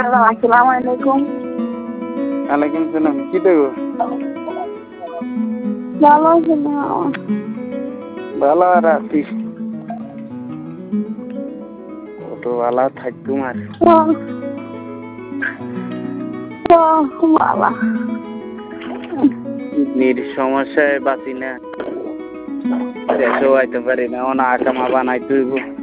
আসসালামু আলাইকুম। ওয়ালাইকুম সালাম। কি দেবো? ভালো আছেন না? ভালো আর আছি। কত ভালো থাকতুম আর। বাবা কিডনির সমস্যায় বাঁচি না, দেশেও আইতে পারি না, অনা আকামা বানাইতে হইব।